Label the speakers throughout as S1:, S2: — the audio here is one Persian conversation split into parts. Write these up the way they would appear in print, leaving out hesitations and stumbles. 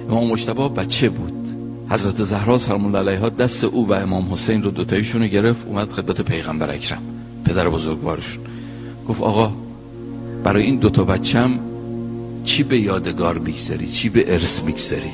S1: امام مجتبی بچه بود. حضرت زهرا سلام الله علیها دست او و امام حسین رو دوتایشون رو گرفت، اومد خدمت پیغمبر اکرم پدر بزرگوارشون، گفت آقا برای این دوتا بچم چی به یادگار میگذاری، چی به ارث میگذاری؟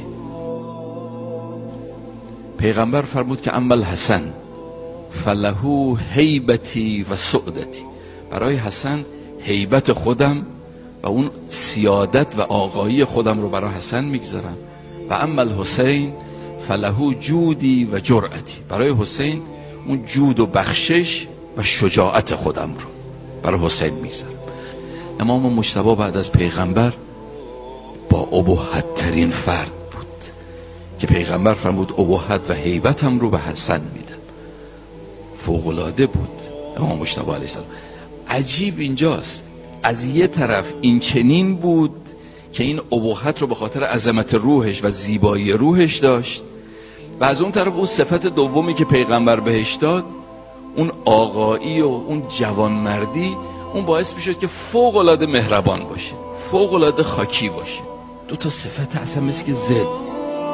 S1: پیغمبر فرمود که اما الحسن فله هیبتی و سعدتی، برای حسن هیبت خودم و اون سیادت و آقایی خودم رو برای حسن میگذارم، و اما الحسین فله جودی و جرأتی، برای حسین اون جود و بخشش و شجاعت خودم رو برای حسین میگذارم. امام مجتبی بعد از پیغمبر با ابهت ترین فرد بود که پیغمبر فرمود ابهت و هیبتم رو به حسن میدم. فوق‌العاده بود امام مجتبی علیه السلام. عجیب اینجاست، از یه طرف این چنین بود که این ابهت رو به خاطر عظمت روحش و زیبایی روحش داشت، و از اون طرف اون صفت دومی که پیغمبر بهش داد، اون آقایی و اون جوانمردی، اون باعث میشد که فوق‌العاده مهربان باشه، فوق‌العاده خاکی باشه. دو تا صفت اصلا مثل که ضد.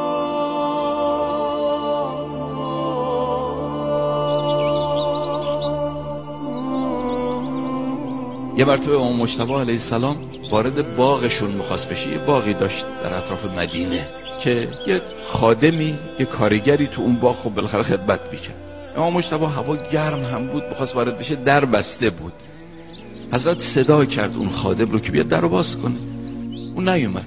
S1: یه مرتبه امام مجتبی علیه السلام وارد باغشون میخواست بشه. یه باغی داشت در اطراف مدینه که یه خادمی، یه کارگری تو اون باغ خب بالاخره خدمت میکرد. امام مجتبی هوا گرم هم بود، میخواست وارد بشه، در بسته بود. حضرت صدا کرد اون خادم رو که بیاد در رو باز کنه، اون نیومد.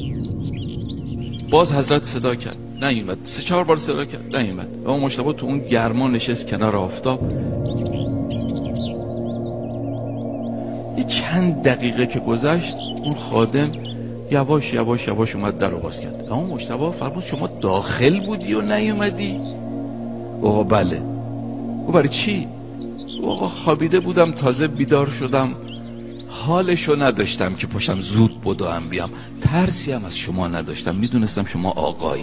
S1: باز حضرت صدا کرد، نیومد. 3-4 بار صدا کرد، نیومد. امام مجتبی تو اون گرما نشست کنار آفتاب. یه چند دقیقه که گذشت، اون خادم یواش یواش یواش اومد در رو باز کرد. امام مجتبی فرمود شما داخل بودی و نیومدی؟ آقا بله. او برای چی؟ آقا خوابیده بودم، تازه بیدار شدم، حالشو نداشتم که پاشم زود بدوم بیام، ترسی هم از شما نداشتم، میدونستم شما آقایی.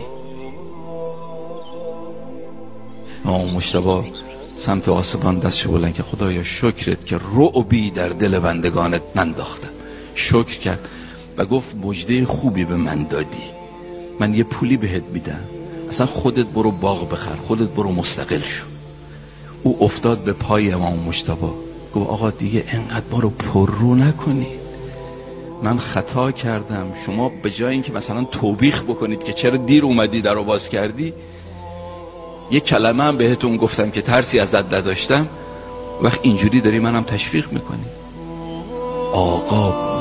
S1: امام مجتبی سمت آسمان دستشو بلند که خدایا شکرت که رعبی در دل بندگانت ننداختم. شکر کرد و گفت مژده خوبی به من دادی، من یه پولی بهت میدم، اصلا خودت برو باغ بخر، خودت برو مستقل شو. او افتاد به پای امام مجتبی، گفت آقا دیگه انقدر ما رو پررو نکنید، من خطا کردم، شما به جای اینکه مثلا توبیخ بکنید که چرا دیر اومدی در رو باز کردی، یه کلمه هم بهتون گفتم که ترسی ازت نداشتم، وقت اینجوری داری منم تشویق میکنی. آقا بود.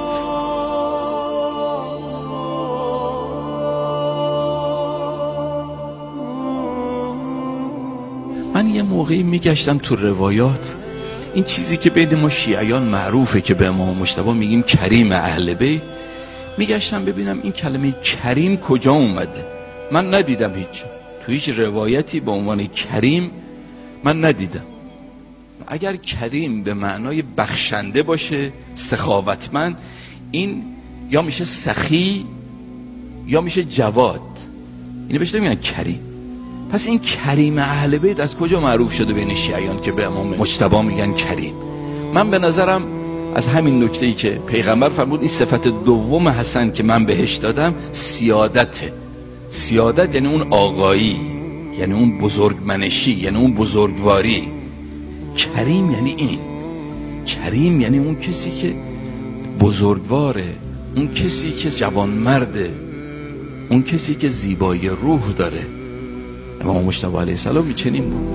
S1: من یه موقعی میگشتم تو روایات، این چیزی که بین ما شیعیان معروفه که به امام مجتبی میگیم کریم اهل بیت، میگشتم ببینم این کلمه کریم کجا اومده. من ندیدم تو هیچ روایتی به عنوان کریم من ندیدم. اگر کریم به معنای بخشنده باشه، سخاوتمند، این یا میشه سخی یا میشه جواد، اینو بهش نمیگن کریم. پس این کریم اهل بیت از کجا معروف شده بین شیعیان که به امام مجتبی میگن کریم؟ من به نظرم از همین نکته‌ای که پیغمبر فرمود این صفت دوم حسن که من بهش دادم سیادته. سیادت یعنی اون آقایی، یعنی اون بزرگمنشی، یعنی اون بزرگواری. کریم یعنی این، کریم یعنی اون کسی که بزرگواره، اون کسی که جوانمرده، اون کسی که زیبایی روح داره. امام مجتبی علیه السلام چنین بود.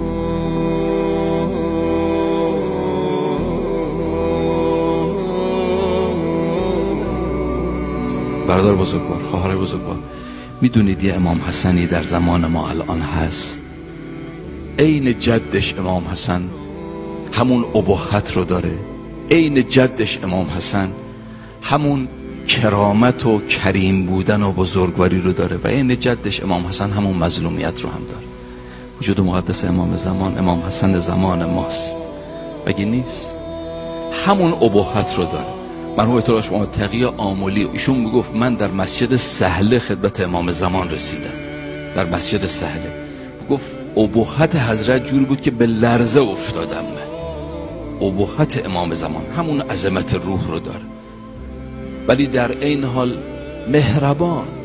S1: برادر بزرگوار، خواهر بزرگوار، میدونید یه امام حسنی در زمان ما الان هست، عین جدش امام حسن همون ابهت رو داره، عین جدش امام حسن همون کرامت و کریم بودن و بزرگواری رو داره، و عین جدش امام حسن همون مظلومیت رو هم داره. وجود مقدس امام زمان، امام حسن زمان ماست، مگه نیست؟ همون ابهت رو داره. مرحوم آیت الله شما تقی آملی، ایشون میگفت من در مسجد سهله خدمت امام زمان رسیدم، در مسجد سهله، گفت ابهت حضرت جوری بود که به لرزه افتادم. من ابهت امام زمان همون عظمت روح رو داره، ولی در این حال مهربان،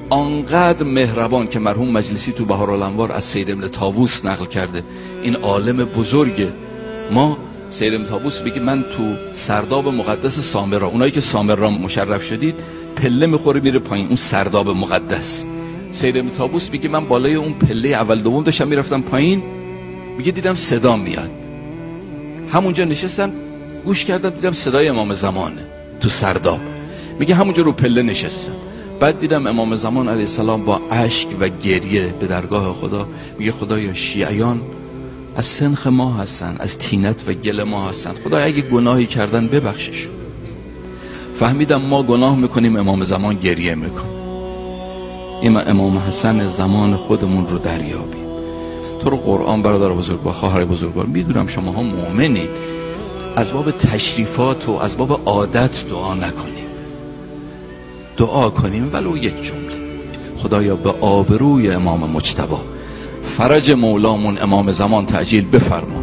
S1: آنقدر مهربان که مرحوم مجلسی تو بهارالانوار از سید ابن طاووس نقل کرده، این عالم بزرگ ما. سید ابن طاووس بگه من تو سرداب مقدس سامرا، اونایی که سامرا مشرف شدید، پله میخوره میره پایین، اون سرداب مقدس. سید ابن طاووس میگه من بالای اون پله اول دوم داشتم میرفتم پایین، میگه دیدم صدا میاد، همونجا نشستم گوش کردم دیدم صدای امام زمانه تو سرداب. میگه همونجا رو پله نشستم، بعد دیدم امام زمان علیه السلام با اشک و گریه به درگاه خدا میگه خدایا شیعیان از سنخ ما هستن، از طینت و گل ما هستن، خدایا اگه گناهی کردن ببخششون. فهمیدم ما گناه میکنیم، امام زمان گریه میکنه. این امام حسن زمان خودمون رو دریابیم. تو رو قرآن برادر بزرگ و خواهر بزرگوار، میدونم شماها مؤمنین، از باب تشریفات و از باب عادت دعا نکنیم، دعا کنیم ولو یک جمله: خدایا به آبروی امام مجتبی فرج مولامون امام زمان تعجیل بفرما.